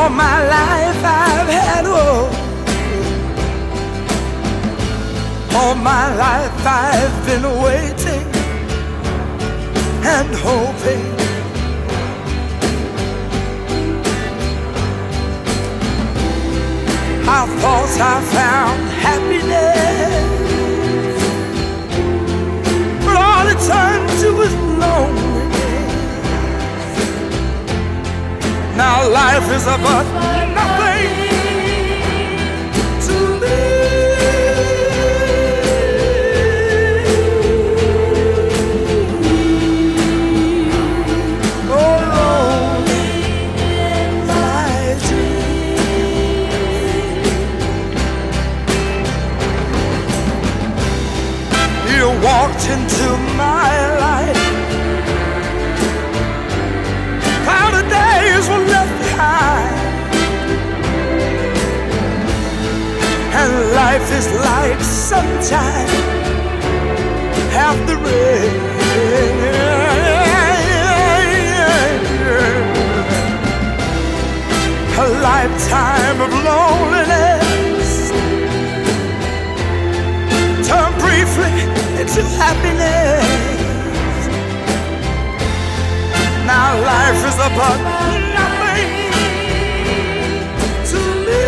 All my life I've had hope. All my life I've been waiting and hoping. I thought I found happiness, but all it turned to was loneliness. Now life is about nothing to me. Oh Lord, my dream. You walked into my life. Cloudy days were left behind, and life is like sunshine after rain. A lifetime of loneliness turned briefly into happiness. Now life is about nothing to me.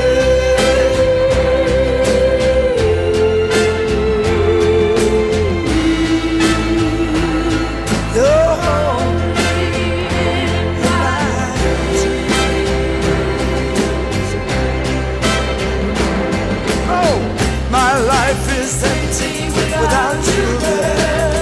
Oh, my life is empty without you there.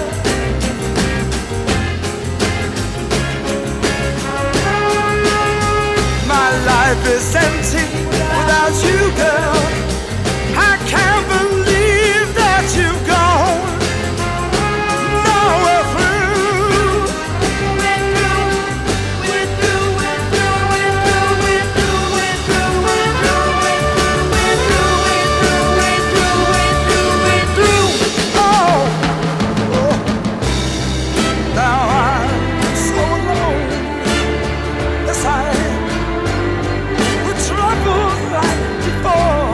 My life is empty without you, girl. I can't believe that you've gone. Now we're through. We're through. We're through. We're through. We're through. We're through. We're through. We're through. We're through. We're through. We're through. We're through. Oh. Now I'm so alone. Yes, I am. With trouble like before,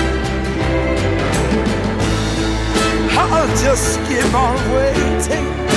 I'll just keep on waiting.